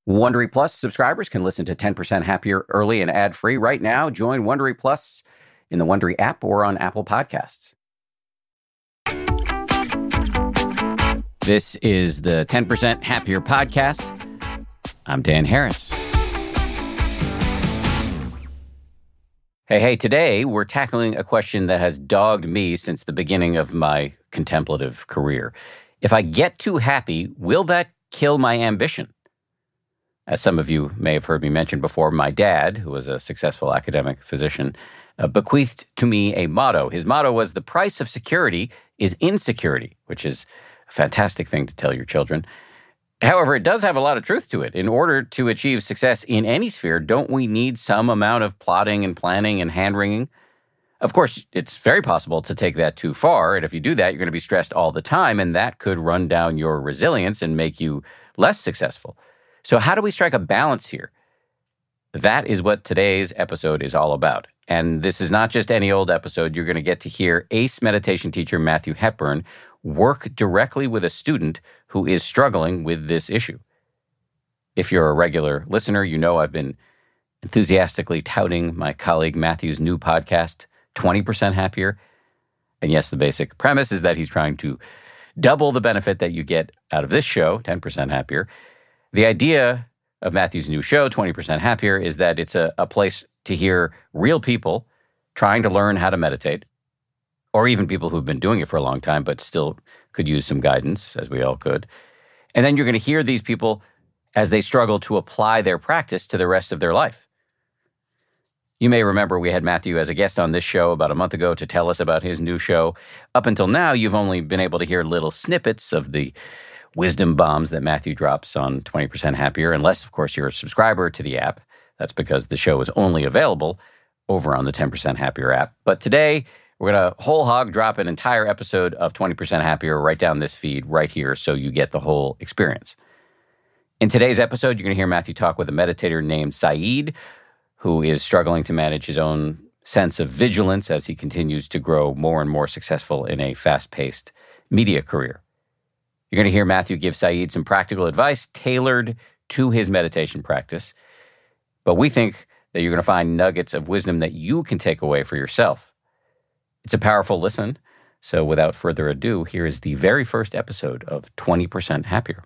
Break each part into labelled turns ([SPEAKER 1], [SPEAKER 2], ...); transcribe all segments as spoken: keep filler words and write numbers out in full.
[SPEAKER 1] Wondery Plus subscribers can listen to ten percent Happier early and ad-free right now. Join Wondery Plus in the Wondery app or on Apple Podcasts. This is the ten percent Happier podcast. I'm Dan Harris. Hey, hey, today we're tackling a question that has dogged me since the beginning of my contemplative career. If I get too happy, will that kill my ambition? As some of you may have heard me mention before, my dad, who was a successful academic physician, uh, bequeathed to me a motto. His motto was, "The price of security is insecurity," which is a fantastic thing to tell your children. However, it does have a lot of truth to it. In order to achieve success in any sphere, don't we need some amount of plotting and planning and hand-wringing? Of course, it's very possible to take that too far, and if you do that, you're going to be stressed all the time, and that could run down your resilience and make you less successful. So how do we strike a balance here? That is what today's episode is all about. And this is not just any old episode. You're going to get to hear ace meditation teacher Matthew Hepburn work directly with a student who is struggling with this issue. If you're a regular listener, you know I've been enthusiastically touting my colleague Matthew's new podcast, twenty percent Happier. And yes, the basic premise is that he's trying to double the benefit that you get out of this show, ten percent Happier. The idea of Matthew's new show, twenty percent Happier, is that it's a, a place to hear real people trying to learn how to meditate, or even people who've been doing it for a long time but still could use some guidance, as we all could. And then you're going to hear these people as they struggle to apply their practice to the rest of their life. You may remember we had Matthew as a guest on this show about a month ago to tell us about his new show. Up until now, you've only been able to hear little snippets of the wisdom bombs that Matthew drops on twenty percent Happier, unless, of course, you're a subscriber to the app. That's because the show is only available over on the ten percent Happier app. But today, we're going to whole hog drop an entire episode of twenty percent Happier right down this feed right here so you get the whole experience. In today's episode, you're going to hear Matthew talk with a meditator named Saeed, who is struggling to manage his own sense of vigilance as he continues to grow more and more successful in a fast-paced media career. You're going to hear Matthew give Saeed some practical advice tailored to his meditation practice. But we think that you're going to find nuggets of wisdom that you can take away for yourself. It's a powerful listen. So without further ado, here is the very first episode of twenty percent Happier.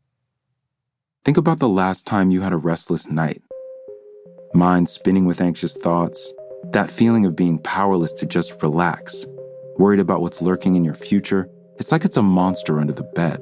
[SPEAKER 2] Think about the last time you had a restless night. Mind spinning with anxious thoughts, that feeling of being powerless to just relax, worried about what's lurking in your future. It's like it's a monster under the bed.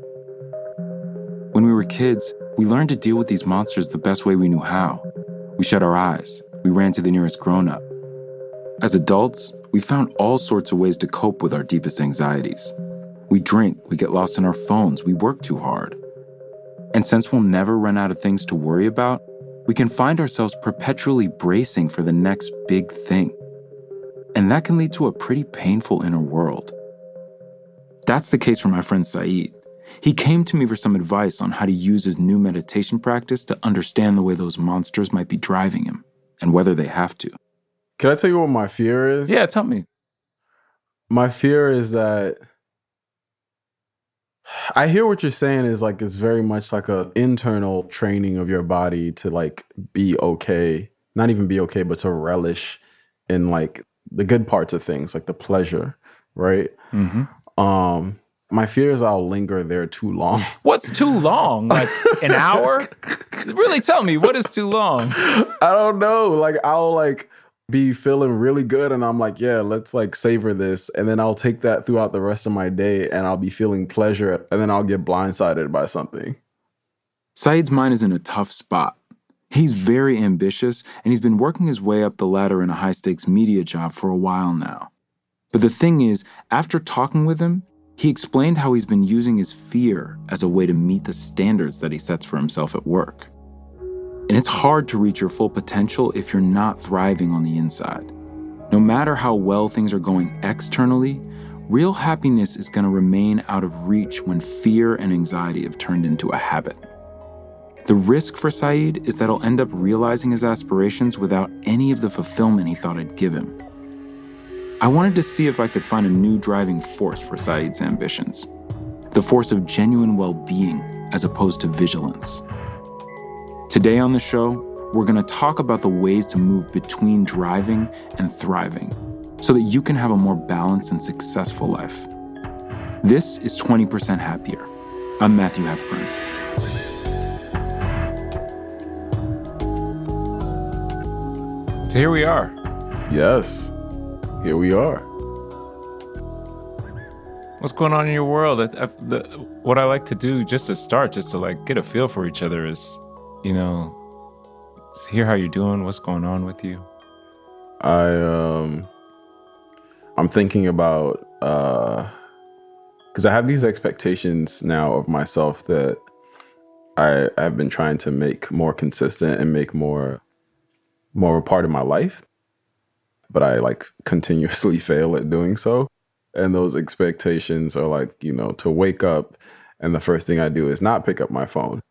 [SPEAKER 2] When we were kids, we learned to deal with these monsters the best way we knew how. We shut our eyes. We ran to the nearest grown-up. As adults, we found all sorts of ways to cope with our deepest anxieties. We drink, we get lost in our phones, we work too hard. And since we'll never run out of things to worry about, we can find ourselves perpetually bracing for the next big thing. And that can lead to a pretty painful inner world. That's the case for my friend Saeed. He came to me for some advice on how to use his new meditation practice to understand the way those monsters might be driving him, and whether they have to.
[SPEAKER 3] Can I tell you what my fear is?
[SPEAKER 2] Yeah, tell me.
[SPEAKER 3] My fear is that I hear what you're saying is like it's very much like a internal training of your body to like be okay, not even be okay, but to relish in like the good parts of things, like the pleasure, right?
[SPEAKER 2] Mm-hmm.
[SPEAKER 3] Um, my fear is I'll linger there too long.
[SPEAKER 2] What's too long? Like an hour? Really, tell me, what is too long?
[SPEAKER 3] I don't know. Like I'll like be feeling really good and I'm like, yeah, let's like savor this. And then I'll take that throughout the rest of my day and I'll be feeling pleasure and then I'll get blindsided by something.
[SPEAKER 2] Saeed's mind is in a tough spot. He's very ambitious and he's been working his way up the ladder in a high-stakes media job for a while now. But the thing is, after talking with him, he explained how he's been using his fear as a way to meet the standards that he sets for himself at work. And it's hard to reach your full potential if you're not thriving on the inside. No matter how well things are going externally, real happiness is going to remain out of reach when fear and anxiety have turned into a habit. The risk for Saeed is that he'll end up realizing his aspirations without any of the fulfillment he thought it'd give him. I wanted to see if I could find a new driving force for Saeed's ambitions. The force of genuine well-being as opposed to vigilance. Today on the show, we're going to talk about the ways to move between driving and thriving so that you can have a more balanced and successful life. This is twenty percent Happier. I'm Matthew Hepburn. So here we are.
[SPEAKER 3] Yes, here we are.
[SPEAKER 2] What's going on in your world? I, I, the, what I like to do just to start, just to like get a feel for each other is, you know, hear how you're doing, what's going on with you.
[SPEAKER 3] I um, I'm thinking about uh, because I have these expectations now of myself that I have been trying to make more consistent and make more more a part of my life, but I like continuously fail at doing so. And those expectations are like, you know, to wake up and the first thing I do is not pick up my phone.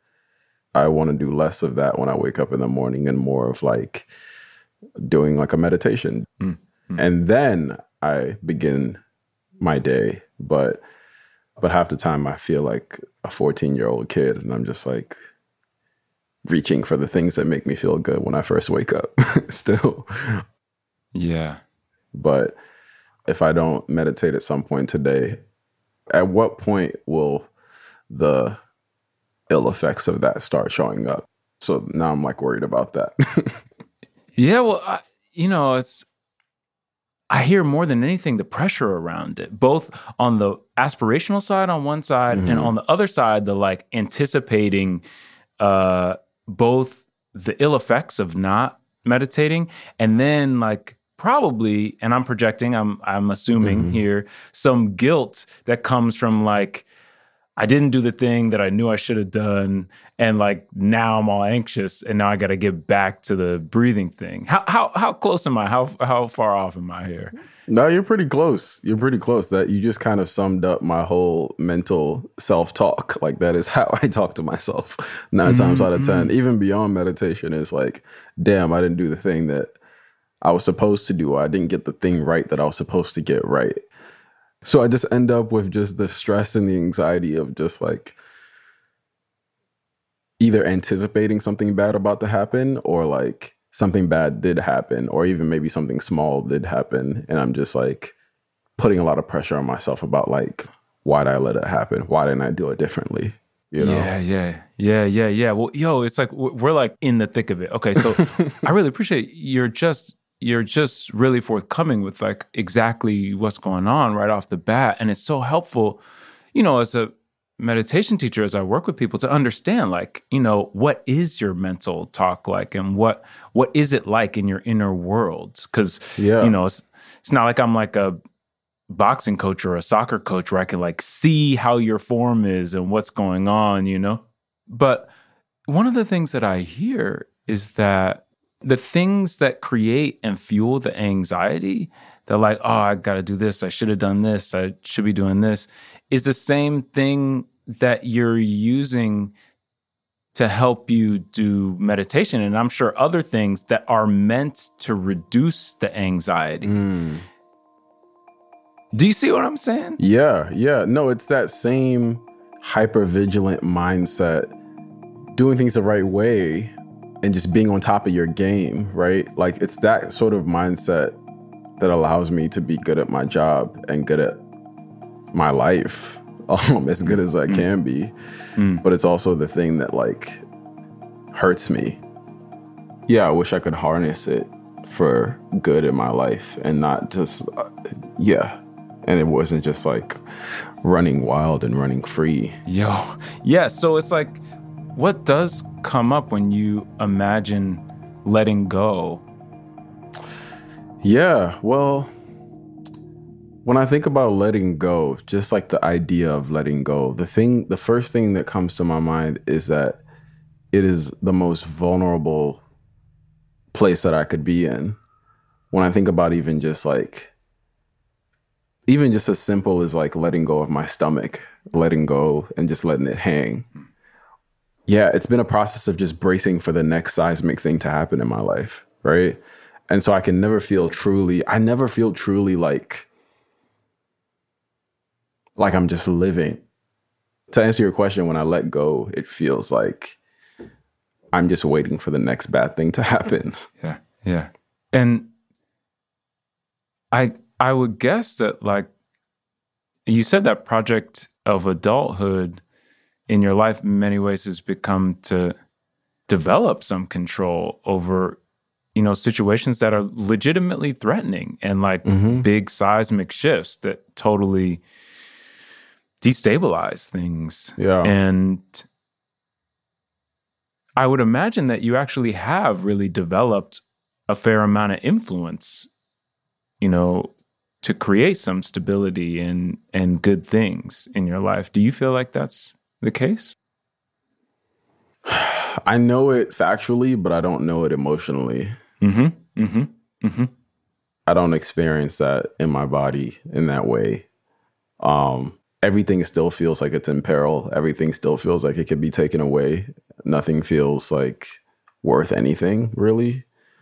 [SPEAKER 3] I want to do less of that when I wake up in the morning and more of like doing like a meditation. Mm-hmm. And then I begin my day. But but half the time I feel like a fourteen-year-old kid, and I'm just like reaching for the things that make me feel good when I first wake up still.
[SPEAKER 2] Yeah.
[SPEAKER 3] But if I don't meditate at some point today, at what point will the ill effects of that start showing up? So now I'm like worried about that.
[SPEAKER 2] Yeah, well, I, you know, it's, I hear more than anything the pressure around it, both on the aspirational side on one side, mm-hmm. and on the other side, the like anticipating uh, both the ill effects of not meditating, and then like probably, and I'm projecting, I'm I'm assuming mm-hmm. here, some guilt that comes from like, I didn't do the thing that I knew I should have done, and like now I'm all anxious, and now I got to get back to the breathing thing. How how how close am I? How how far off am I here?
[SPEAKER 3] No, you're pretty close. You're pretty close. That you just kind of summed up my whole mental self-talk. Like that is how I talk to myself nine mm-hmm. times out of ten. Even beyond meditation is like, damn, I didn't do the thing that I was supposed to do. Or I didn't get the thing right that I was supposed to get right. So I just end up with just the stress and the anxiety of just like either anticipating something bad about to happen, or like something bad did happen, or even maybe something small did happen. And I'm just like putting a lot of pressure on myself about like, why did I let it happen? Why didn't I do it differently? You know?
[SPEAKER 2] Yeah, yeah, yeah, yeah, yeah. Well, yo, it's like we're like in the thick of it. Okay, so I really appreciate you're just you're just really forthcoming with like exactly what's going on right off the bat. And it's so helpful, you know, as a meditation teacher, as I work with people, to understand like, you know, what is your mental talk like, and what what is it like in your inner world? Because, yeah. you know, it's, it's not like I'm like a boxing coach or a soccer coach where I can like see how your form is and what's going on, you know? But one of the things that I hear is that the things that create and fuel the anxiety, they're like, oh, I got to do this. I should have done this. I should be doing this, is the same thing that you're using to help you do meditation. And I'm sure other things that are meant to reduce the anxiety. Mm. Do you see what I'm saying?
[SPEAKER 3] Yeah, yeah. No, it's that same hyper-vigilant mindset, doing things the right way, and just being on top of your game, right? Like it's that sort of mindset that allows me to be good at my job and good at my life, um, as good as I mm. can be. Mm. But it's also the thing that like hurts me. Yeah, I wish I could harness it for good in my life and not just, uh, yeah. And it wasn't just like running wild and running free.
[SPEAKER 2] Yo, yeah. So it's like, what does come up when you imagine letting go?
[SPEAKER 3] Yeah, well, when I think about letting go, just like the idea of letting go, the thing, the first thing that comes to my mind is that it is the most vulnerable place that I could be in. When I think about even just like, even just as simple as like letting go of my stomach, letting go and just letting it hang. Yeah, it's been a process of just bracing for the next seismic thing to happen in my life, right? And so I can never feel truly, I never feel truly like, like I'm just living. To answer your question, when I let go, it feels like I'm just waiting for the next bad thing to happen.
[SPEAKER 2] Yeah, yeah. And I I would guess that, like, you said that project of adulthood in your life in many ways has become to develop some control over, you know, situations that are legitimately threatening and like mm-hmm. big seismic shifts that totally destabilize things.
[SPEAKER 3] Yeah.
[SPEAKER 2] And I would imagine that you actually have really developed a fair amount of influence, you know, to create some stability and and good things in your life. Do you feel like that's the case?
[SPEAKER 3] I know it factually, but I don't know it emotionally.
[SPEAKER 2] Mm-hmm. Mm-hmm. Mm-hmm.
[SPEAKER 3] I don't experience that in my body in that way. Um, everything still feels like it's in peril. Everything still feels like it could be taken away. Nothing feels like worth anything, really.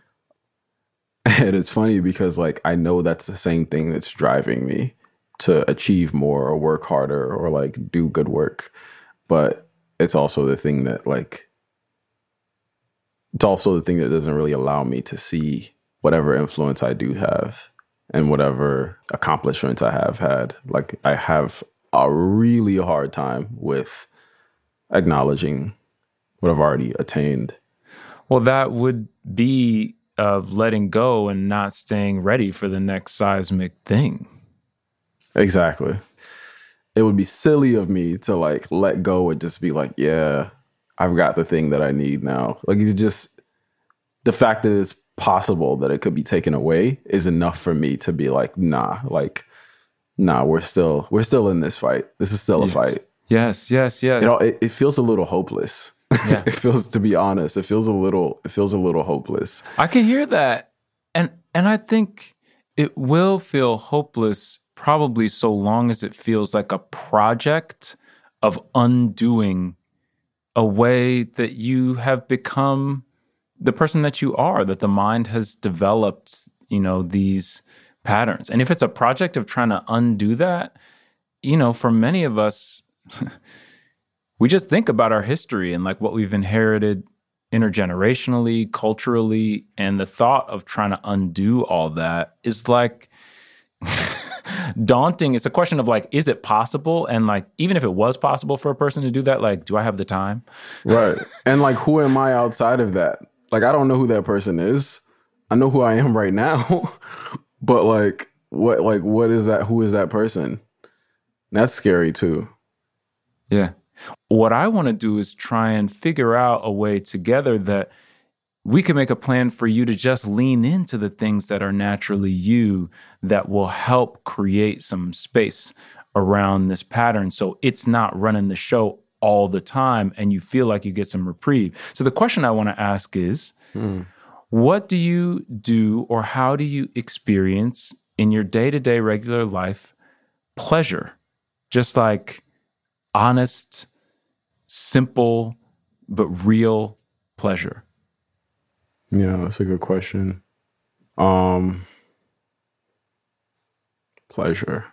[SPEAKER 3] And it's funny because, like, I know that's the same thing that's driving me to achieve more or work harder or, like, do good work. But it's also the thing that, like, it's also the thing that doesn't really allow me to see whatever influence I do have and whatever accomplishments I have had. Like, I have a really hard time with acknowledging what I've already attained.
[SPEAKER 2] Well, that would be of letting go and not staying ready for the next seismic thing.
[SPEAKER 3] Exactly. It would be silly of me to like let go and just be like, yeah, I've got the thing that I need now. Like, you just, the fact that it's possible that it could be taken away is enough for me to be like, nah, like, nah, we're still, we're still in this fight. This is still a
[SPEAKER 2] yes.
[SPEAKER 3] fight.
[SPEAKER 2] Yes, yes, yes.
[SPEAKER 3] You know, it, it feels a little hopeless.
[SPEAKER 2] Yeah.
[SPEAKER 3] It feels, to be honest, it feels a little, it feels a little hopeless.
[SPEAKER 2] I can hear that. And and I think it will feel hopeless probably so long as it feels like a project of undoing a way that you have become the person that you are, that the mind has developed, you know, these patterns. And if it's a project of trying to undo that, you know, for many of us, we just think about our history and like what we've inherited intergenerationally, culturally, and the thought of trying to undo all that is like daunting. It's a question of like, is it possible? And like, even if it was possible for a person to do that, like, do I have the time?
[SPEAKER 3] Right. And like, who am I outside of that? Like, I don't know who that person is. I know who I am right now, but like, what, like, what is that? Who is that person? That's scary too.
[SPEAKER 2] Yeah. What I want to do is try and figure out a way together that we can make a plan for you to just lean into the things that are naturally you that will help create some space around this pattern so it's not running the show all the time and you feel like you get some reprieve. So the question I want to ask is, hmm. what do you do or how do you experience in your day-to-day regular life pleasure? Just like honest, simple, but real pleasure?
[SPEAKER 3] Yeah, that's a good question. Um, pleasure.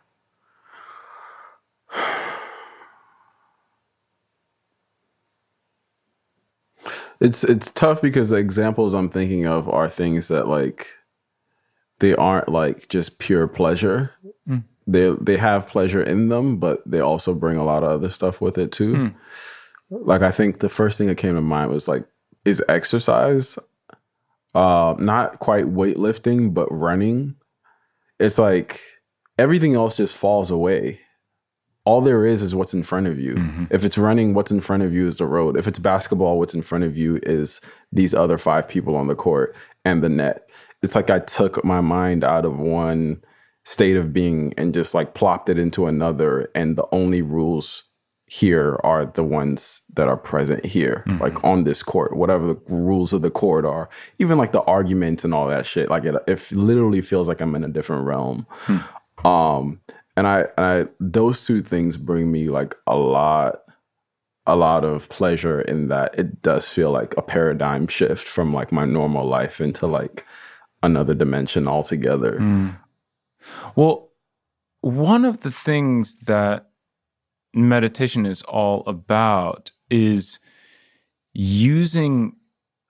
[SPEAKER 3] It's it's tough because the examples I'm thinking of are things that like they aren't like just pure pleasure. Mm. They they have pleasure in them, but they also bring a lot of other stuff with it too. Mm. Like, I think the first thing that came to mind was like, is exercise. Uh, not quite weightlifting, but running. It's like everything else just falls away. All there is is what's in front of you. Mm-hmm. If it's running, what's in front of you is the road. If it's basketball, what's in front of you is these other five people on the court and the net. It's like I took my mind out of one state of being and just like plopped it into another. And the only rules here are the ones that are present here, mm-hmm. like on this court, whatever the rules of the court are, even like the arguments and all that shit. Like it, it literally feels like I'm in a different realm. Hmm. Um, and I, I, those two things bring me like a lot, a lot of pleasure in that it does feel like a paradigm shift from like my normal life into like another dimension altogether.
[SPEAKER 2] Mm. Well, one of the things that meditation is all about is using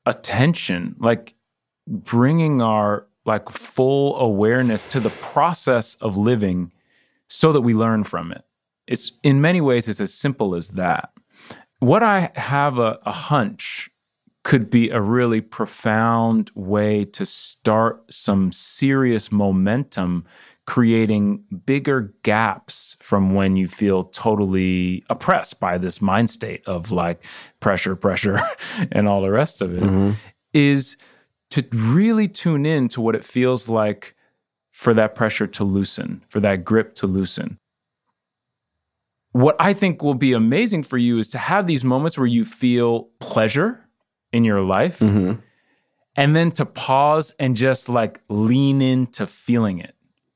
[SPEAKER 2] attention, like bringing our like full awareness to the process of living so that we learn from it. It's in many ways, it's as simple as that. What I have a, a hunch could be a really profound way to start some serious momentum, creating bigger gaps from when you feel totally oppressed by this mind state of like pressure, pressure, and all the rest of it, mm-hmm. is to really tune in to what it feels like for that pressure to loosen, for that grip to loosen. What I think will be amazing for you is to have these moments where you feel pleasure in your life, mm-hmm. and then to pause and just like lean into feeling it.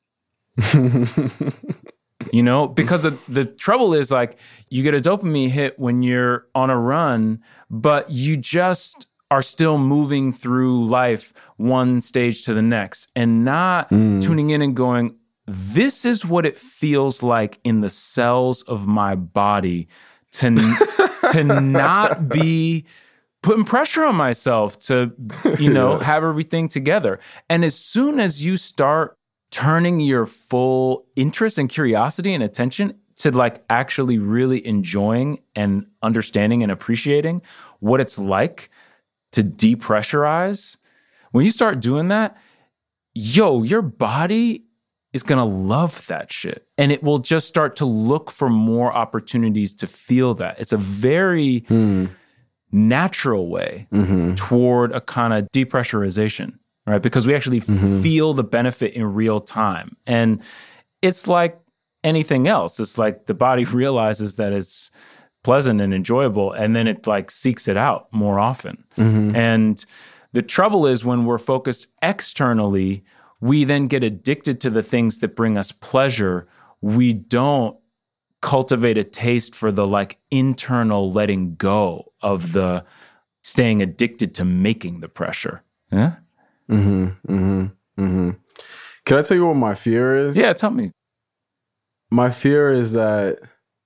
[SPEAKER 2] You know, because the, the trouble is like you get a dopamine hit when you're on a run, but you just are still moving through life one stage to the next and not mm. tuning in and going, this is what it feels like in the cells of my body to, to not be putting pressure on myself to, you know, yeah. have everything together. And as soon as you start turning your full interest and curiosity and attention to like actually really enjoying and understanding and appreciating what it's like to depressurize, when you start doing that, yo, your body is going to love that shit. And it will just start to look for more opportunities to feel that. It's a very mm. natural way mm-hmm. toward a kind of depressurization, right? Because we actually mm-hmm. feel the benefit in real time. And it's like anything else. It's like the body realizes that it's pleasant and enjoyable, and then it like seeks it out more often. Mm-hmm. And the trouble is when we're focused externally, we then get addicted to the things that bring us pleasure. We don't cultivate a taste for the like internal letting go of the staying addicted to making the pressure. Yeah.
[SPEAKER 3] Mm-hmm. Mm-hmm. Mm-hmm. Can I tell you what my fear is?
[SPEAKER 2] Yeah, tell me.
[SPEAKER 3] My fear is that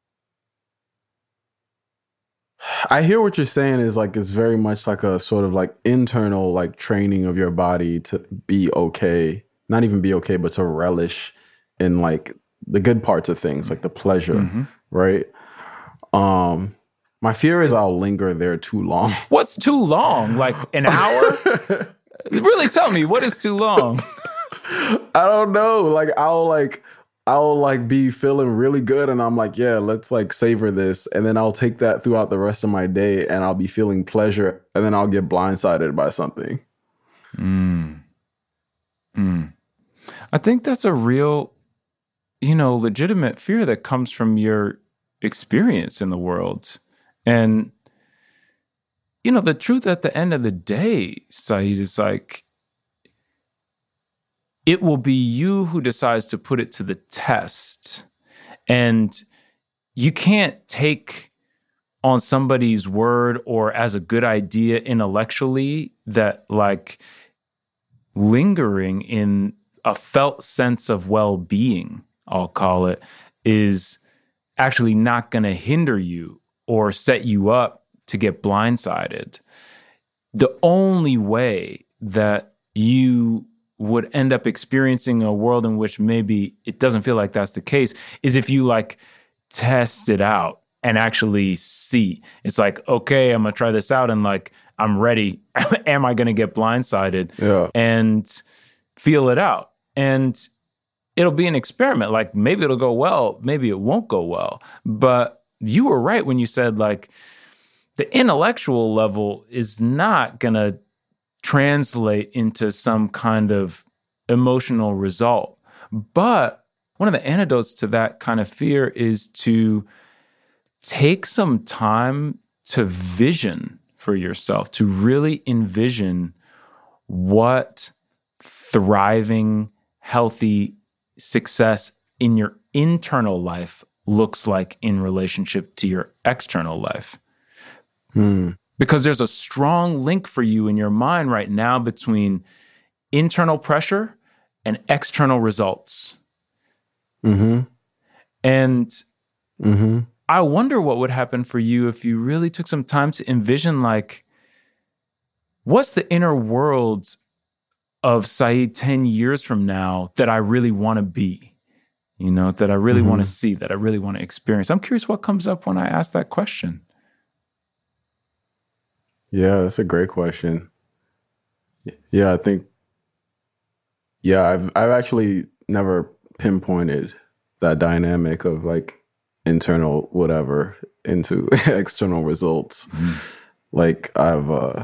[SPEAKER 3] I hear what you're saying is like it's very much like a sort of like internal like training of your body to be okay, not even be okay, but to relish in like the good parts of things, like the pleasure, mm-hmm. right? Um, my fear is I'll linger there too long.
[SPEAKER 2] What's too long? Like an hour? Really tell me, what is too long?
[SPEAKER 3] I don't know. Like I'll like I'll like be feeling really good and I'm like, yeah, let's like savor this. And then I'll take that throughout the rest of my day and I'll be feeling pleasure and then I'll get blindsided by something.
[SPEAKER 2] Mm. Mm. I think that's a real, you know, legitimate fear that comes from your experience in the world. And, you know, the truth at the end of the day, Saeed, is like, it will be you who decides to put it to the test. And you can't take on somebody's word or as a good idea intellectually that like lingering in a felt sense of well-being, I'll call it, is actually not going to hinder you or set you up to get blindsided. The only way that you would end up experiencing a world in which maybe it doesn't feel like that's the case is if you like test it out and actually see. It's like, okay, I'm going to try this out and like, I'm ready. Am I going to get blindsided?
[SPEAKER 3] Yeah.
[SPEAKER 2] And feel it out. And it'll be an experiment. Like maybe it'll go well, maybe it won't go well. But you were right when you said like the intellectual level is not going to translate into some kind of emotional result. But one of the antidotes to that kind of fear is to take some time to vision for yourself, to really envision what thriving, healthy success in your internal life looks like in relationship to your external life.
[SPEAKER 3] Hmm.
[SPEAKER 2] Because there's a strong link for you in your mind right now between internal pressure and external results.
[SPEAKER 3] Mm-hmm.
[SPEAKER 2] And
[SPEAKER 3] mm-hmm.
[SPEAKER 2] I wonder what would happen for you if you really took some time to envision like what's the inner world of Saeed ten years from now that I really want to be, you know, that I really mm-hmm. want to see, that I really want to experience? I'm curious what comes up when I ask that question.
[SPEAKER 3] Yeah, that's a great question. Yeah, I think, yeah, I've I've actually never pinpointed that dynamic of like internal whatever into external results. Mm. Like I've, uh,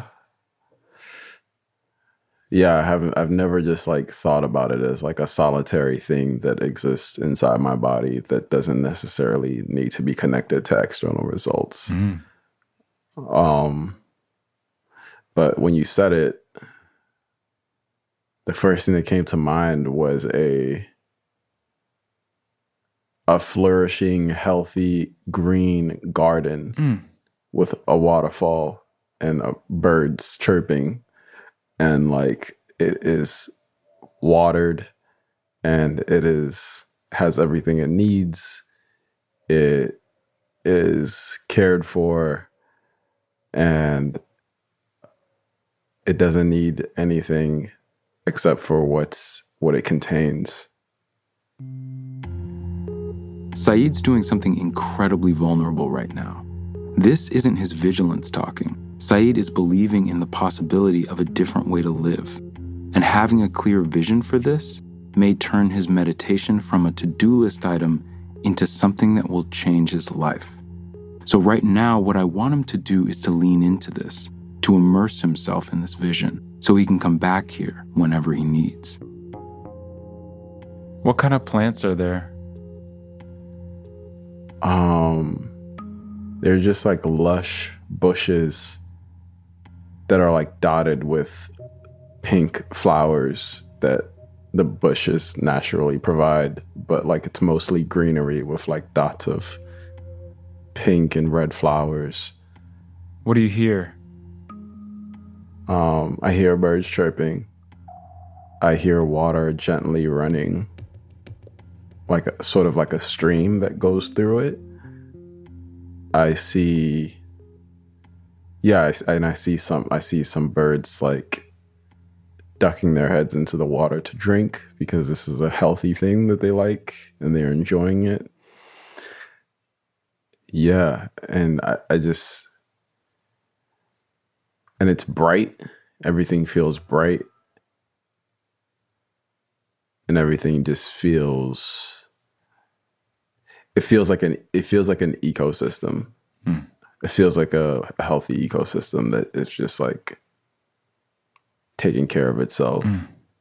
[SPEAKER 3] yeah, I haven't, I've never just like thought about it as like a solitary thing that exists inside my body that doesn't necessarily need to be connected to external results. Mm. Um, but when you said it, the first thing that came to mind was a a flourishing, healthy, green garden mm. with a waterfall and uh, birds chirping, and like it is watered and it is has everything it needs. It is cared for and it doesn't need anything except for what's what it contains.
[SPEAKER 2] Saeed's doing something incredibly vulnerable right now. This isn't his vigilance talking. Saeed is believing in the possibility of a different way to live. And having a clear vision for this may turn his meditation from a to-do list item into something that will change his life. So right now, what I want him to do is to lean into this, to immerse himself in this vision, so he can come back here whenever he needs. What kind of plants are there?
[SPEAKER 3] Um, they're just like lush bushes that are like dotted with pink flowers that the bushes naturally provide, but like it's mostly greenery with like dots of pink and red flowers.
[SPEAKER 2] What do you hear?
[SPEAKER 3] Um, I hear birds chirping. I hear water gently running, like a, sort of like a stream that goes through it. I see, yeah, I, and I see some. I see some birds like ducking their heads into the water to drink because this is a healthy thing that they like and they're enjoying it. Yeah, and I, I just, and it's bright. Everything feels bright. And everything just feels, it feels like an, it feels like an ecosystem. Hmm. It feels like a, a healthy ecosystem that is just like taking care of itself. Hmm.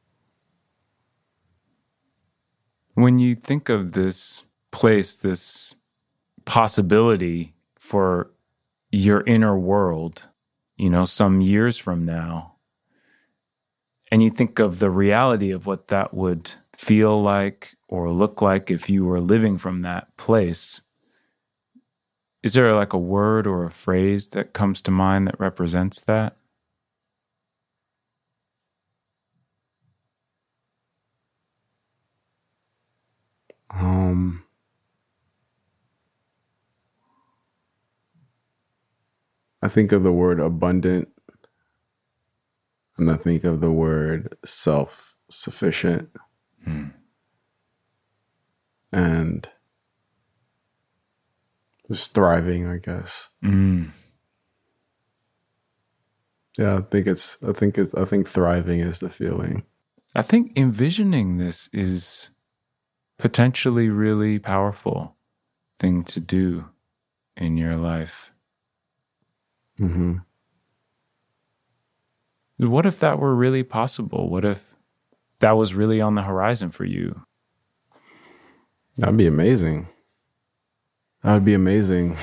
[SPEAKER 2] When you think of this place, this possibility for your inner world, you know, some years from now, and you think of the reality of what that would feel like or look like if you were living from that place, is there like a word or a phrase that comes to mind that represents that?
[SPEAKER 3] Um, I think of the word abundant. And I think of the word self-sufficient. Mm. And just thriving, I guess. Mm. Yeah, I think it's, I think it's, I think thriving is the feeling.
[SPEAKER 2] I think envisioning this is potentially really powerful thing to do in your life. Mm-hmm. What if that were really possible? What if that was really on the horizon for you?
[SPEAKER 3] That'd be amazing. That would be amazing.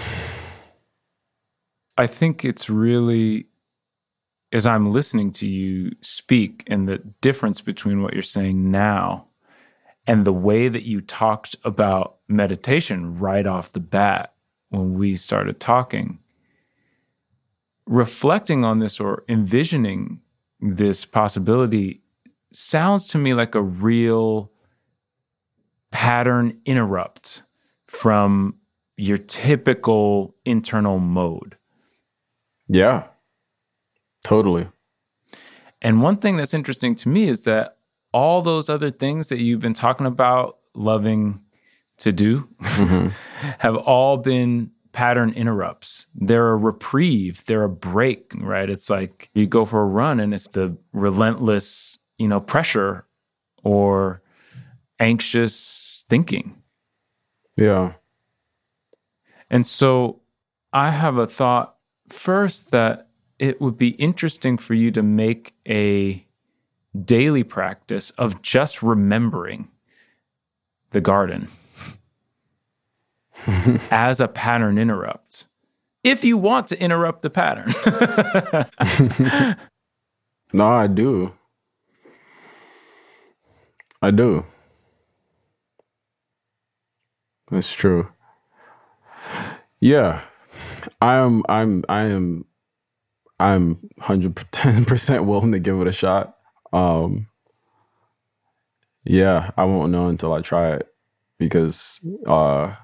[SPEAKER 2] I think it's really, as I'm listening to you speak, and the difference between what you're saying now and the way that you talked about meditation right off the bat when we started talking, reflecting on this or envisioning this possibility sounds to me like a real pattern interrupt from your typical internal mode.
[SPEAKER 3] Yeah, totally.
[SPEAKER 2] And one thing that's interesting to me is that all those other things that you've been talking about loving to do mm-hmm. have all been pattern interrupts. They're a reprieve. They're a break, right? It's like you go for a run and it's the relentless, you know, pressure or anxious thinking.
[SPEAKER 3] Yeah.
[SPEAKER 2] And so I have a thought first that it would be interesting for you to make a daily practice of just remembering the garden as a pattern interrupt, if you want to interrupt the pattern.
[SPEAKER 3] No, I do. I do. That's true. Yeah. I am I'm I am I'm one hundred ten percent willing to give it a shot. Um yeah, I won't know until I try it because uh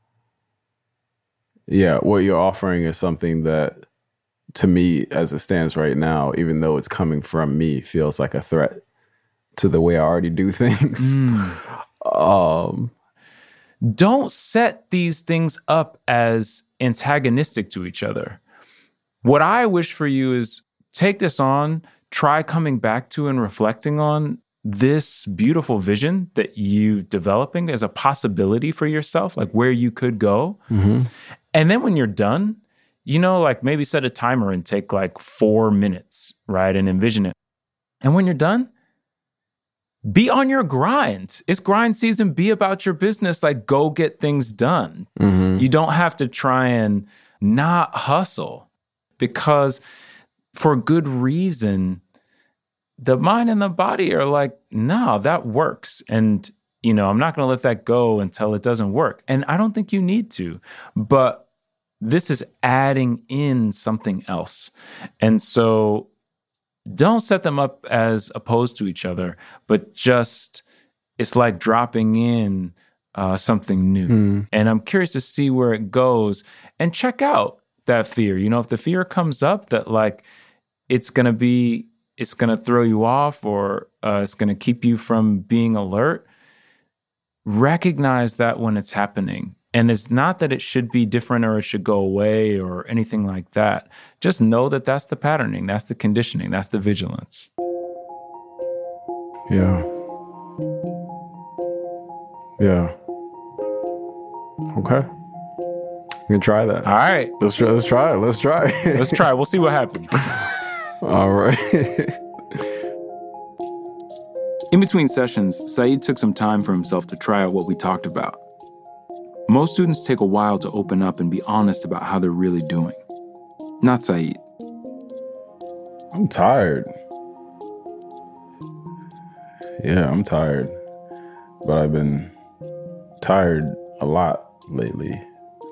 [SPEAKER 3] yeah, what you're offering is something that to me as it stands right now, even though it's coming from me, feels like a threat to the way I already do things. Mm. Um
[SPEAKER 2] Don't set these things up as antagonistic to each other. What I wish for you is take this on, try coming back to and reflecting on this beautiful vision that you're developing as a possibility for yourself, like where you could go. Mm-hmm. And then when you're done, you know, like maybe set a timer and take like four minutes, right? And envision it. And when you're done, be on your grind. It's grind season. Be about your business. Like, go get things done. Mm-hmm. You don't have to try and not hustle because for good reason, the mind and the body are like, no, that works. And, you know, I'm not going to let that go until it doesn't work. And I don't think you need to. But this is adding in something else. And so don't set them up as opposed to each other, but just, it's like dropping in uh, something new. Mm. And I'm curious to see where it goes and check out that fear. You know, if the fear comes up that like, it's going to be, it's going to throw you off or uh, it's going to keep you from being alert, recognize that when it's happening. And it's not that it should be different or it should go away or anything like that. Just know that that's the patterning, that's the conditioning, that's the vigilance.
[SPEAKER 3] Yeah. Yeah. Okay. We can try that.
[SPEAKER 2] All right.
[SPEAKER 3] Let's try, let's try it. Let's try it.
[SPEAKER 2] Let's try it. We'll see what happens.
[SPEAKER 3] All right.
[SPEAKER 2] In between sessions, Saeed took some time for himself to try out what we talked about. Most students take a while to open up and be honest about how they're really doing. Not Saeed.
[SPEAKER 3] I'm tired. Yeah, I'm tired. But I've been tired a lot lately.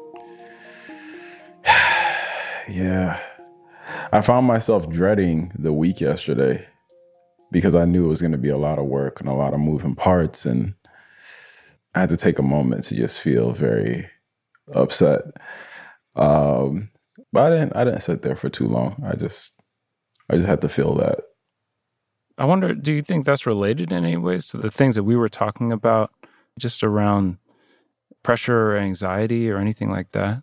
[SPEAKER 3] Yeah. I found myself dreading the week yesterday because I knew it was going to be a lot of work and a lot of moving parts, and I had to take a moment to just feel very upset. Um, but I didn't I didn't sit there for too long. I just I just had to feel that.
[SPEAKER 2] I wonder, do you think that's related in any ways to the things that we were talking about just around pressure or anxiety or anything like that?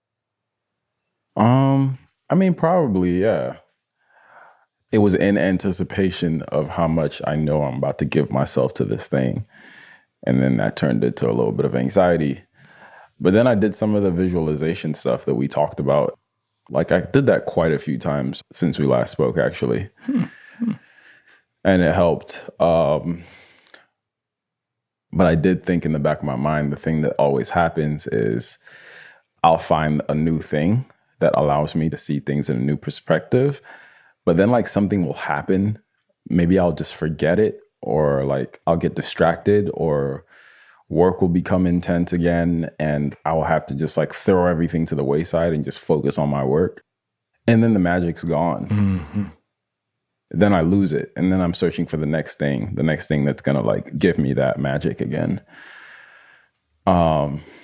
[SPEAKER 3] Um, I mean, probably, yeah. It was in anticipation of how much I know I'm about to give myself to this thing. And then that turned into a little bit of anxiety. But then I did some of the visualization stuff that we talked about. Like I did that quite a few times since we last spoke, actually. Hmm. Hmm. And it helped. Um, but I did think in the back of my mind, the thing that always happens is I'll find a new thing that allows me to see things in a new perspective. But then like something will happen. Maybe I'll just forget it, or like I'll get distracted, or work will become intense again, and I will have to just like throw everything to the wayside and just focus on my work. And then the magic's gone. Mm-hmm. Then I lose it. And then I'm searching for the next thing, the next thing that's going to like give me that magic again. Um,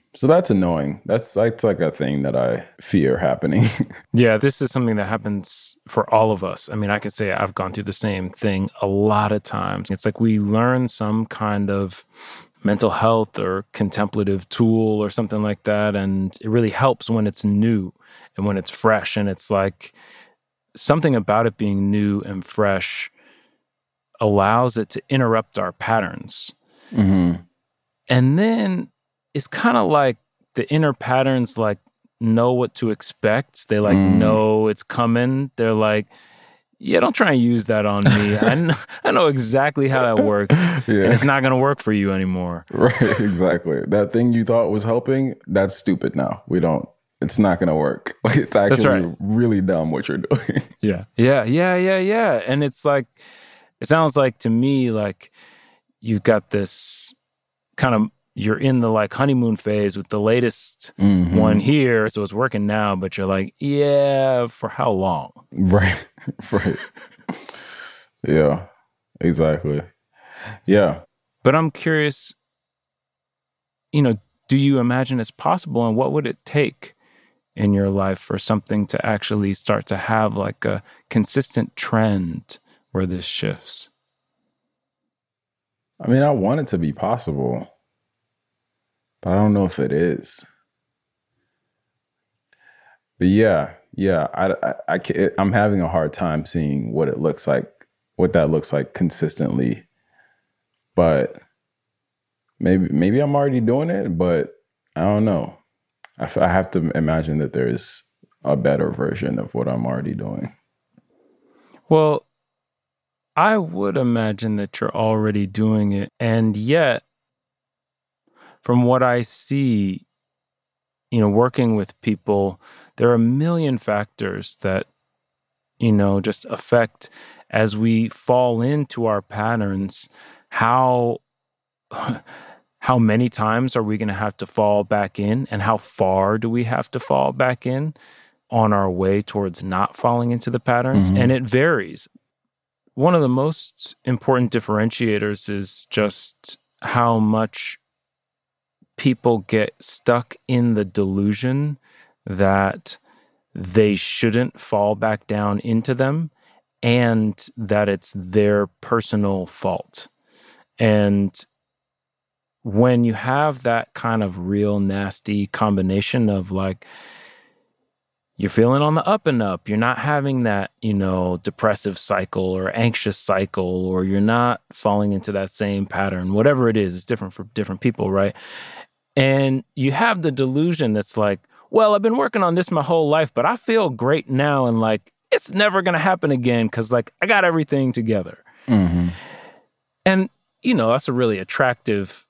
[SPEAKER 2] So that's annoying. That's, that's like a thing that I fear happening.
[SPEAKER 4] Yeah, this is something that happens for all of us. I mean, I can say I've gone through the same thing a lot of times. It's like we learn some kind of mental health or contemplative tool or something like that, and it really helps when it's new and when it's fresh. And it's like something about it being new and fresh allows it to interrupt our patterns.
[SPEAKER 2] Mm-hmm.
[SPEAKER 4] And then it's kind of like the inner patterns like know what to expect. They like
[SPEAKER 2] Mm.
[SPEAKER 4] know it's coming. They're like, yeah, don't try and use that on me. I know, I know exactly how that works.
[SPEAKER 2] Yeah.
[SPEAKER 4] And it's not going to work for you anymore.
[SPEAKER 2] Right, exactly. That thing you thought was helping, that's stupid now. We don't, it's not going to work. It's actually
[SPEAKER 4] right.
[SPEAKER 2] really dumb what you're doing.
[SPEAKER 4] Yeah. Yeah, yeah, yeah, yeah. And it's like, it sounds like to me, like you've got this kind of, you're in the like honeymoon phase with the latest
[SPEAKER 2] Mm-hmm.
[SPEAKER 4] one here. So it's working now, but you're like, yeah, for how long?
[SPEAKER 2] Right, right. Yeah, exactly. Yeah.
[SPEAKER 4] But I'm curious, you know, do you imagine it's possible, and what would it take in your life for something to actually start to have like a consistent trend where this shifts?
[SPEAKER 2] I mean, I want it to be possible, but I don't know if it is. But yeah, yeah, I, I, I can't, I'm having a hard time seeing what it looks like, what that looks like consistently. But maybe, maybe I'm already doing it, but I don't know. I, f- I have to imagine that there's a better version of what I'm already doing.
[SPEAKER 4] Well, I would imagine that you're already doing it. And yet, from what I see, you know, working with people, there are a million factors that, you know, just affect as we fall into our patterns, how how many times are we going to have to fall back in, and how far do we have to fall back in on our way towards not falling into the patterns?
[SPEAKER 2] Mm-hmm.
[SPEAKER 4] And it varies. One of the most important differentiators is just how much people get stuck in the delusion that they shouldn't fall back down into them and that it's their personal fault. And when you have that kind of real nasty combination of like, you're feeling on the up and up, you're not having that, you know, depressive cycle or anxious cycle, or you're not falling into that same pattern, whatever it is, it's different for different people, right? And you have the delusion that's like, well, I've been working on this my whole life, but I feel great now, and like, it's never going to happen again because like, I got everything together.
[SPEAKER 2] Mm-hmm.
[SPEAKER 4] And, you know, that's a really attractive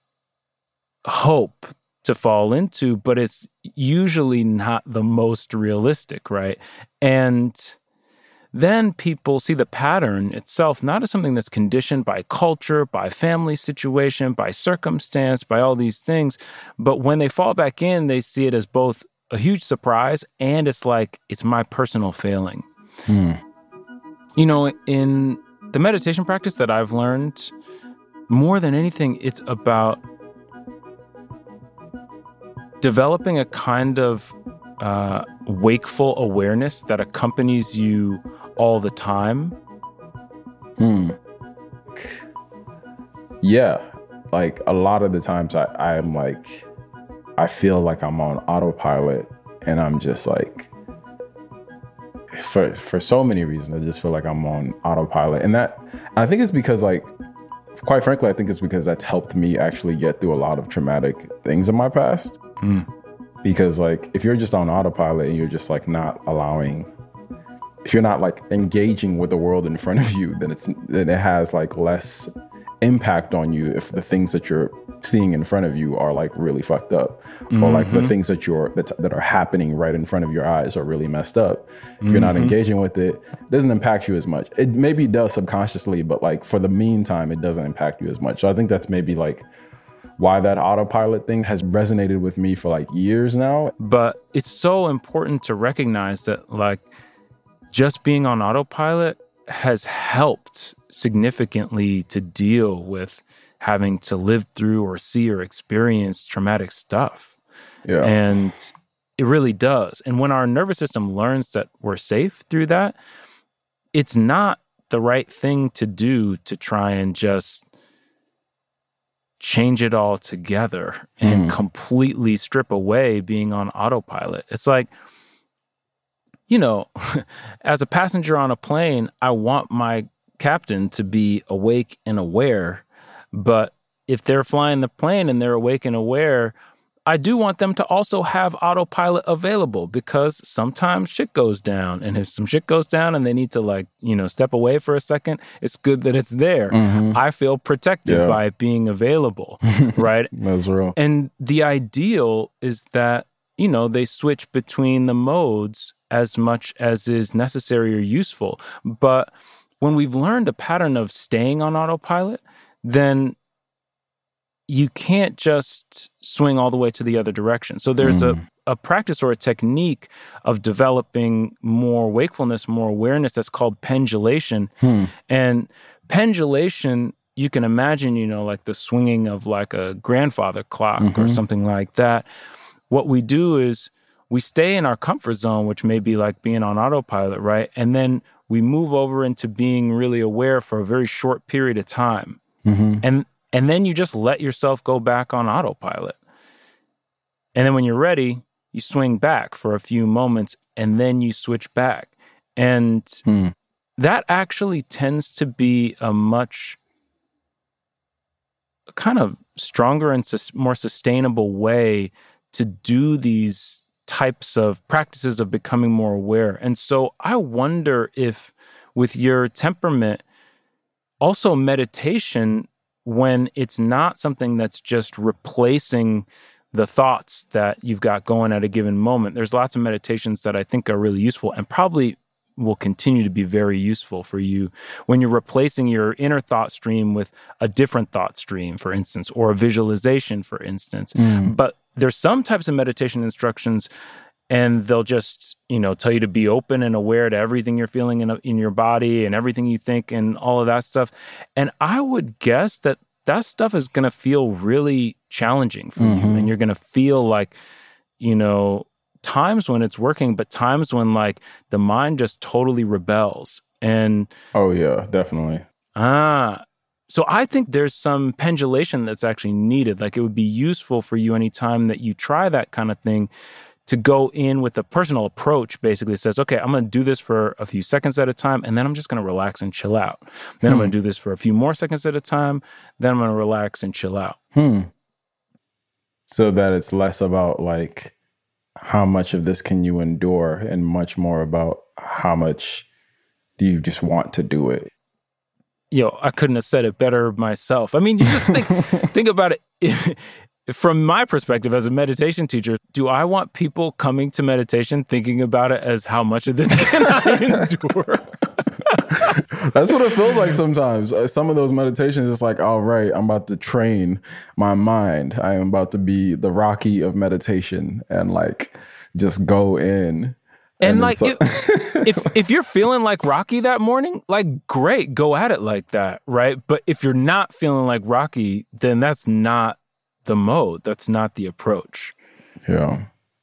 [SPEAKER 4] hope to fall into, but it's usually not the most realistic, right? And then people see the pattern itself not as something that's conditioned by culture, by family situation, by circumstance, by all these things, but when they fall back in, they see it as both a huge surprise and it's like, it's my personal failing.
[SPEAKER 2] Hmm.
[SPEAKER 4] You know, in the meditation practice that I've learned, more than anything, it's about developing a kind of uh, wakeful awareness that accompanies you all the time.
[SPEAKER 2] Hmm. Yeah. Like a lot of the times I, I'm like, I feel like I'm on autopilot, and I'm just like, for for so many reasons, I just feel like I'm on autopilot. And that, I think it's because like, quite frankly, I think it's because that's helped me actually get through a lot of traumatic things in my past.
[SPEAKER 4] Mm.
[SPEAKER 2] Because like, if you're just on autopilot and you're just like not allowing, if you're not like engaging with the world in front of you, then it's, then it has like less impact on you if the things that you're seeing in front of you are like really fucked up, mm-hmm. or like the things that you're that, that are happening right in front of your eyes are really messed up. If mm-hmm. you're not engaging with it, it doesn't impact you as much. It maybe does subconsciously, but like for the meantime, it doesn't impact you as much. So I think that's maybe like why that autopilot thing has resonated with me for like years now.
[SPEAKER 4] But it's so important to recognize that like just being on autopilot has helped significantly to deal with having to live through or see or experience traumatic stuff.
[SPEAKER 3] Yeah.
[SPEAKER 4] And it really does. And when our nervous system learns that we're safe through that, it's not the right thing to do to try and just change it all together and
[SPEAKER 3] Mm.
[SPEAKER 4] completely strip away being on autopilot. It's like, you know, as a passenger on a plane, I want my captain to be awake and aware. But if they're flying the plane and they're awake and aware, I do want them to also have autopilot available, because sometimes shit goes down. And if some shit goes down and they need to, like, you know, step away for a second, it's good that it's there.
[SPEAKER 3] Mhm.
[SPEAKER 4] I feel protected
[SPEAKER 3] Yeah.
[SPEAKER 4] by it being available, right?
[SPEAKER 3] That's real.
[SPEAKER 4] And the ideal is that, you know, they switch between the modes as much as is necessary or useful. But when we've learned a pattern of staying on autopilot, then you can't just swing all the way to the other direction. So there's
[SPEAKER 3] Mm.
[SPEAKER 4] a, a practice or a technique of developing more wakefulness, more awareness that's called pendulation.
[SPEAKER 3] Hmm.
[SPEAKER 4] And pendulation, you can imagine, you know, like the swinging of like a grandfather clock or
[SPEAKER 3] Mhm.
[SPEAKER 4] something like that. What we do is we stay in our comfort zone, which may be like being on autopilot, right? And then we move over into being really aware for a very short period of time.
[SPEAKER 3] Mhm.
[SPEAKER 4] And and then you just let yourself go back on autopilot. And then when you're ready, you swing back for a few moments and then you switch back. And
[SPEAKER 3] Hmm.
[SPEAKER 4] that actually tends to be a much kind of stronger and sus- more sustainable way to do these types of practices of becoming more aware. And so I wonder if with your temperament, also meditation, when it's not something that's just replacing the thoughts that you've got going at a given moment. There's lots of meditations that I think are really useful and probably will continue to be very useful for you when you're replacing your inner thought stream with a different thought stream, for instance, or a visualization, for instance.
[SPEAKER 3] Mm.
[SPEAKER 4] But there's some types of meditation instructions, and they'll just, you know, tell you to be open and aware to everything you're feeling in, in your body and everything you think and all of that stuff. And I would guess that that stuff is going to feel really challenging for
[SPEAKER 3] Mhm.
[SPEAKER 4] you. And you're going to feel like, you know, times when it's working, but times when like the mind just totally rebels. And
[SPEAKER 3] Oh yeah, definitely.
[SPEAKER 4] ah, so I think there's some pendulation that's actually needed. Like it would be useful for you anytime that you try that kind of thing to go in with a personal approach. Basically it says, okay, I'm going to do this for a few seconds at a time, and then I'm just going to relax and chill out. Then I'm
[SPEAKER 3] Hmm.
[SPEAKER 4] going to do this for a few more seconds at a time. Then I'm going to relax and chill out.
[SPEAKER 3] Hmm. So that it's less about like how much of this can you endure and much more about how much do you just want to do it.
[SPEAKER 4] Yo, I couldn't have said it better myself. I mean, you just think think about it. From my perspective as a meditation teacher, do I want people coming to meditation thinking about it as how much of this can I endure?
[SPEAKER 3] That's what it feels like sometimes. Uh, some of those meditations, it's like, all right, I'm about to train my mind. I am about to be the Rocky of meditation and like just go in.
[SPEAKER 4] And,
[SPEAKER 3] then
[SPEAKER 4] like,
[SPEAKER 3] so-
[SPEAKER 4] if, if if you're feeling like Rocky that morning, like, great, go at it like that, right? But if you're not feeling like Rocky, then that's not the mode. That's not the approach.
[SPEAKER 3] Yeah.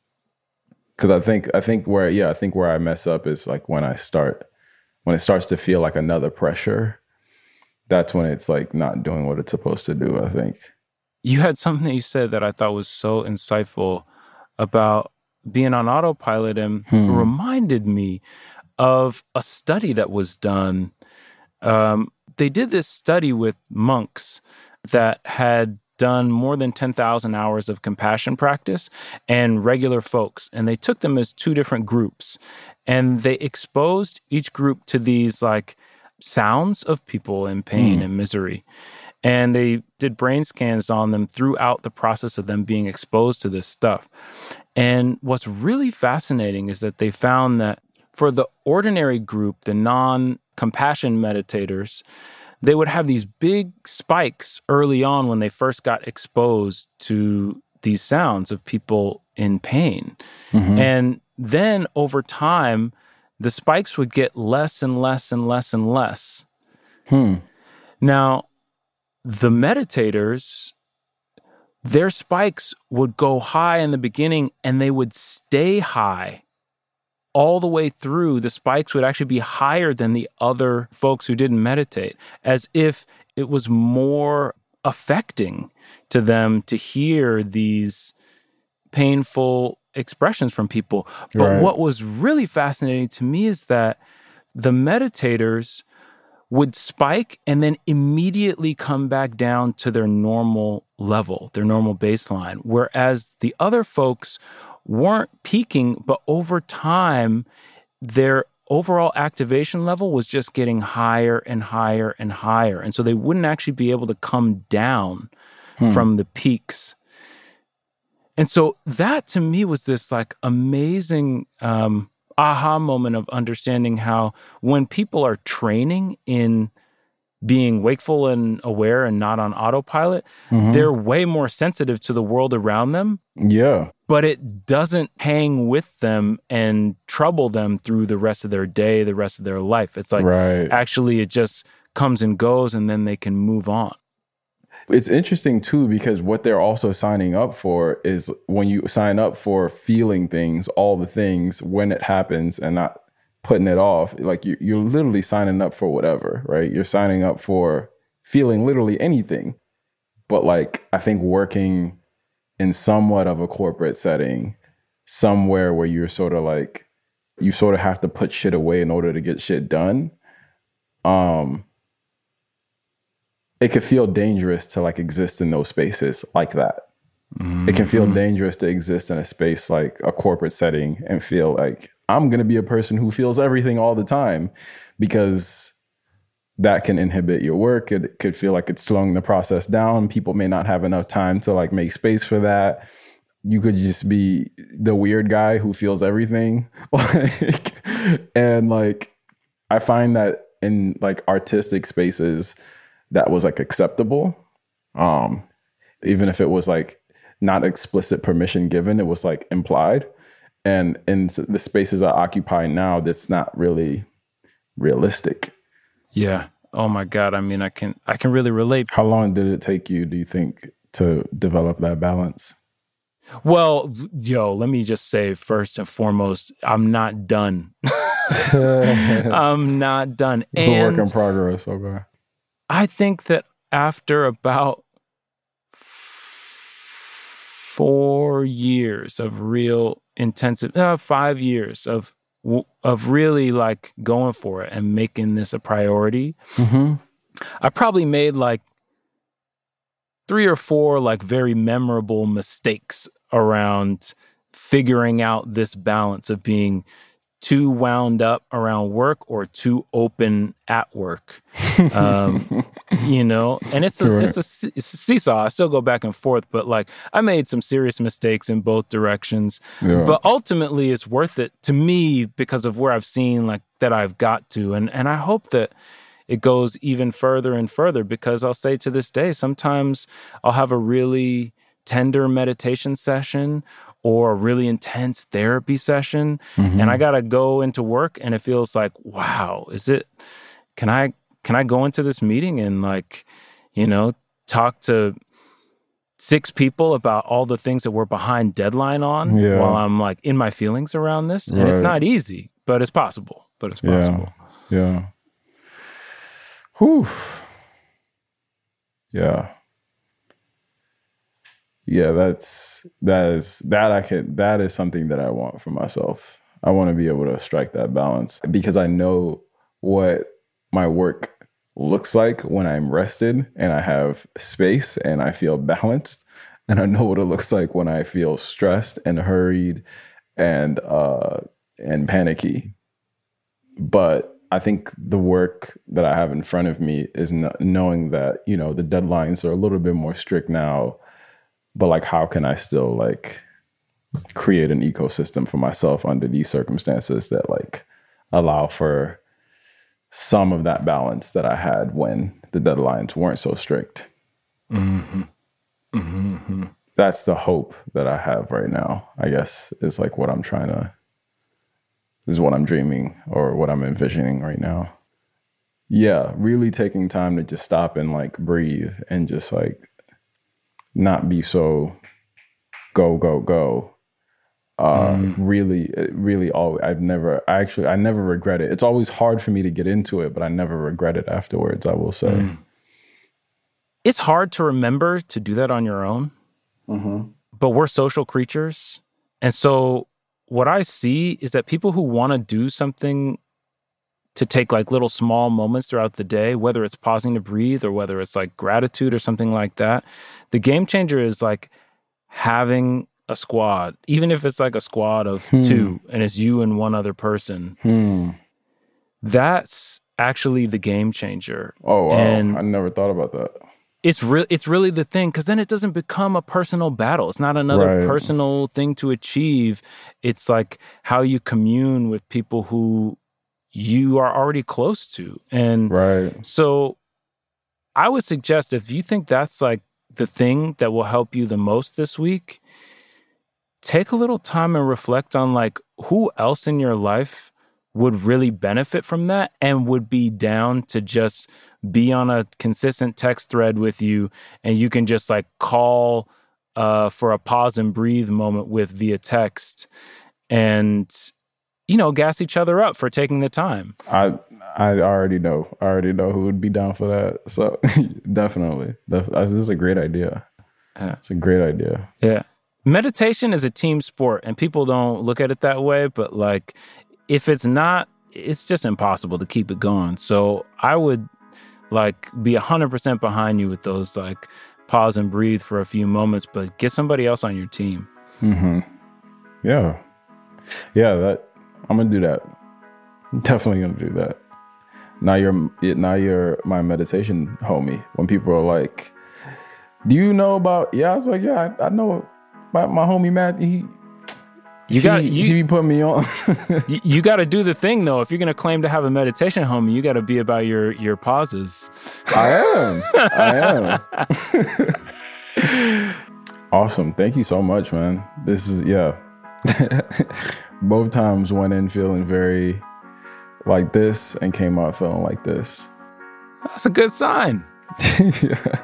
[SPEAKER 3] Cause I think, I think where, yeah, I think where I mess up is like when I start, when it starts to feel like another pressure, that's when it's like not doing what it's supposed to do, I think.
[SPEAKER 4] You had something that you said that I thought was so insightful about being on autopilot, and
[SPEAKER 3] Hmm.
[SPEAKER 4] reminded me of a study that was done. Um, they did this study with monks that had done more than ten thousand hours of compassion practice and regular folks. And they took them as two different groups. And they exposed each group to these like sounds of people in pain
[SPEAKER 3] Mm.
[SPEAKER 4] and misery. And they did brain scans on them throughout the process of them being exposed to this stuff. And what's really fascinating is that they found that for the ordinary group, the non-compassion meditators, they would have these big spikes early on when they first got exposed to these sounds of people in pain.
[SPEAKER 3] Mhm.
[SPEAKER 4] And then over time, the spikes would get less and less and less and less.
[SPEAKER 3] Hmm.
[SPEAKER 4] Now, the meditators, their spikes would go high in the beginning and they would stay high all the way through. The spikes would actually be higher than the other folks who didn't meditate, as if it was more affecting to them to hear these painful expressions from people. But
[SPEAKER 3] Right.
[SPEAKER 4] what was really fascinating to me is that the meditators would spike and then immediately come back down to their normal level, their normal baseline, whereas the other folks weren't peaking, but over time, their overall activation level was just getting higher and higher and higher. And so they wouldn't actually be able to come down hmm. from the peaks. And so that to me was this like amazing um, aha moment of understanding how when people are training in being wakeful and aware and not on autopilot, mm-hmm. they're way more sensitive to the world around them.
[SPEAKER 3] Yeah.
[SPEAKER 4] But it doesn't hang with them and trouble them through the rest of their day, the rest of their life. It's like,
[SPEAKER 3] right.
[SPEAKER 4] actually, it just comes and goes, and then they can move on.
[SPEAKER 3] It's interesting, too, because what they're also signing up for is when you sign up for feeling things, all the things, when it happens and not putting it off, like you, you're literally signing up for whatever, right? You're signing up for feeling literally anything. But like, I think working in somewhat of a corporate setting, somewhere where you're sort of like, you sort of have to put shit away in order to get shit done. Um, it could feel dangerous to like exist in those spaces like that. Mm-hmm. It can feel dangerous to exist in a space like a corporate setting and feel like I'm going to be a person who feels everything all the time, because that can inhibit your work. It could feel like it's slowing the process down. People may not have enough time to like make space for that. You could just be the weird guy who feels everything. like, and like, I find that in like artistic spaces, that was like acceptable. Um, even if it was like not explicit permission given, it was like implied. And in the spaces I occupy now, that's not really realistic.
[SPEAKER 4] Yeah. Oh my God. I mean, I can I can really relate.
[SPEAKER 3] How long did it take you, do you think, to develop that balance?
[SPEAKER 4] Well, yo, let me just say first and foremost, I'm not done. I'm not done.
[SPEAKER 3] It's and a work in progress. Okay.
[SPEAKER 4] I think that after about four years of real intensive, uh, five years of of really like going for it and making this a priority, mm-hmm. I probably made like three or four like very memorable mistakes around figuring out this balance of being too wound up around work or too open at work. Um, you know, and it's a, it's, a, it's a seesaw. I still go back and forth, but like I made some serious mistakes in both directions. Yeah. But ultimately it's worth it to me because of where I've seen like that I've got to. And, and I hope that it goes even further and further, because I'll say to this day, sometimes I'll have a really tender meditation session or a really intense therapy session. Mm-hmm. And I got to go into work and it feels like, wow, is it, can I, can I go into this meeting and like, you know, talk to six people about all the things that we're behind deadline on yeah. while I'm like in my feelings around this? And right. it's not easy, but it's possible, but it's possible.
[SPEAKER 3] Yeah. Yeah. Whew. Yeah. Yeah, that's, that is, that I could, that is something that I want for myself. I want to be able to strike that balance, because I know what my work looks like when I'm rested and I have space and I feel balanced. And I know what it looks like when I feel stressed and hurried and, uh, and panicky. But I think the work that I have in front of me is no- knowing that, you know, the deadlines are a little bit more strict now. But like, how can I still like create an ecosystem for myself under these circumstances that like allow for some of that balance that I had when the deadlines weren't so strict? Mm-hmm. Mm-hmm. That's the hope that I have right now, I guess, is like what I'm trying to, is what I'm dreaming or what I'm envisioning right now. Yeah, really taking time to just stop and like breathe and just like not be so go, go, go. Uh, mm. Really, really, all I've never, I actually, I never regret it. It's always hard for me to get into it, but I never regret it afterwards, I will say. Mm.
[SPEAKER 4] It's hard to remember to do that on your own, mm-hmm. but we're social creatures. And so what I see is that people who want to do something to take like little small moments throughout the day, whether it's pausing to breathe or whether it's like gratitude or something like that, the game changer is like having a squad, even if it's like a squad of hmm. two and it's you and one other person. Hmm. That's actually the game changer.
[SPEAKER 3] Oh, wow. And I never thought about that.
[SPEAKER 4] It's re- it's really the thing, because then it doesn't become a personal battle. It's not another right. personal thing to achieve. It's like how you commune with people who you are already close to. And
[SPEAKER 3] right.
[SPEAKER 4] so I would suggest, if you think that's like the thing that will help you the most this week, take a little time and reflect on like who else in your life would really benefit from that and would be down to just be on a consistent text thread with you, and you can just like call uh, for a pause and breathe moment with via text, and you know, gas each other up for taking the time.
[SPEAKER 3] I I already know. I already know who would be down for that. So definitely, Def- this is a great idea. Yeah. It's a great idea.
[SPEAKER 4] Yeah. Meditation is a team sport, and people don't look at it that way, but like if it's not, it's just impossible to keep it going. So I would like be one hundred percent behind you with those like pause and breathe for a few moments, but get somebody else on your team.
[SPEAKER 3] Mm-hmm. Yeah. Yeah, that I'm going to do that. I'm definitely going to do that. Now you're now you're my meditation homie. When people are like, do you know about, yeah, I was like, yeah, I, I know my, my homie Matt, he,
[SPEAKER 4] you got you,
[SPEAKER 3] he be putting me on.
[SPEAKER 4] you you got to do the thing though. If you're going to claim to have a meditation homie, you got to be about your, your pauses.
[SPEAKER 3] I am. I am. Awesome. Thank you so much, man. This is, yeah. Both times went in feeling very like this and came out feeling like this.
[SPEAKER 4] That's a good sign.
[SPEAKER 3] Yeah.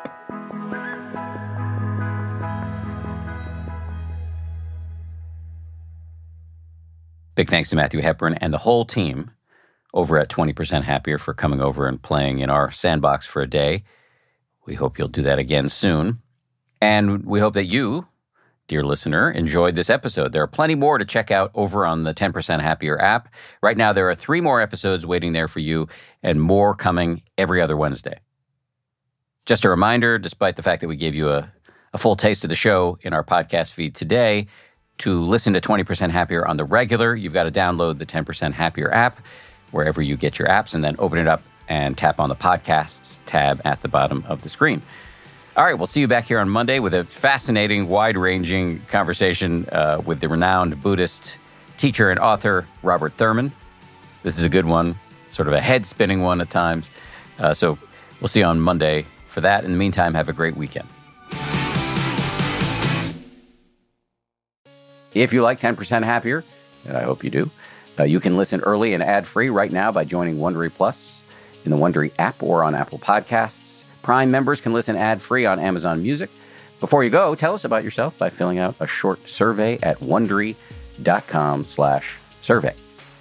[SPEAKER 1] Big thanks to Matthew Hepburn and the whole team over at twenty percent Happier for coming over and playing in our sandbox for a day. We hope you'll do that again soon. And we hope that you, dear listener, enjoyed this episode. There are plenty more to check out over on the ten percent Happier app. Right now, there are three more episodes waiting there for you and more coming every other Wednesday. Just a reminder, despite the fact that we gave you a, a full taste of the show in our podcast feed today, to listen to twenty percent Happier on the regular, you've got to download the ten percent Happier app wherever you get your apps, and then open it up and tap on the podcasts tab at the bottom of the screen. All right, we'll see you back here on Monday with a fascinating, wide-ranging conversation uh, with the renowned Buddhist teacher and author, Robert Thurman. This is a good one, sort of a head-spinning one at times. Uh, so we'll see you on Monday for that. In the meantime, have a great weekend. If you like ten percent Happier, and I hope you do, uh, you can listen early and ad-free right now by joining Wondery Plus in the Wondery app or on Apple Podcasts. Prime members can listen ad-free on Amazon Music. Before you go, tell us about yourself by filling out a short survey at Wondery.com slash survey.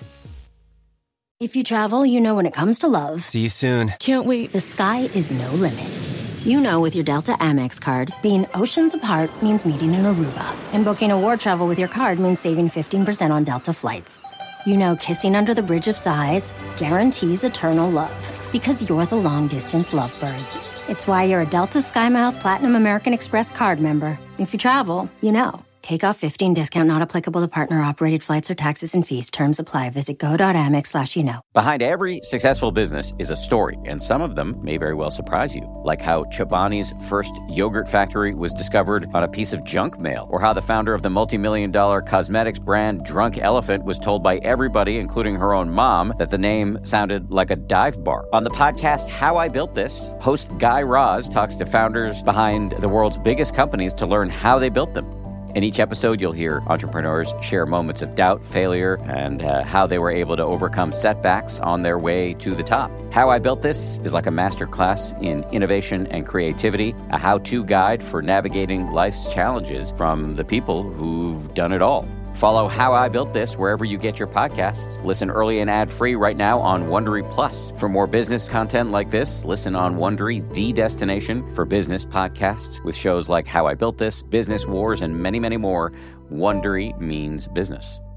[SPEAKER 5] If you travel, you know when it comes to love.
[SPEAKER 6] See you soon.
[SPEAKER 5] Can't wait. The sky is no limit. You know with your Delta Amex card, being oceans apart means meeting in Aruba. And booking a war travel with your card means saving fifteen percent on Delta flights. You know kissing under the bridge of sighs guarantees eternal love. Because you're the long-distance lovebirds. It's why you're a Delta SkyMiles Platinum American Express card member. If you travel, you know. Take off fifteen discount not applicable to partner-operated flights or taxes and fees. Terms apply. Visit go.amex slash you know.
[SPEAKER 1] Behind every successful business is a story, and some of them may very well surprise you. Like how Chobani's first yogurt factory was discovered on a piece of junk mail, or how the founder of the multi-million dollar cosmetics brand Drunk Elephant was told by everybody, including her own mom, that the name sounded like a dive bar. On the podcast How I Built This, host Guy Raz talks to founders behind the world's biggest companies to learn how they built them. In each episode, you'll hear entrepreneurs share moments of doubt, failure, and uh, how they were able to overcome setbacks on their way to the top. How I Built This is like a masterclass in innovation and creativity, a how-to guide for navigating life's challenges from the people who've done it all. Follow How I Built This wherever you get your podcasts. Listen early and ad-free right now on Wondery Plus. For more business content like this, listen on Wondery, the destination for business podcasts, with shows like How I Built This, Business Wars, and many, many more. Wondery means business.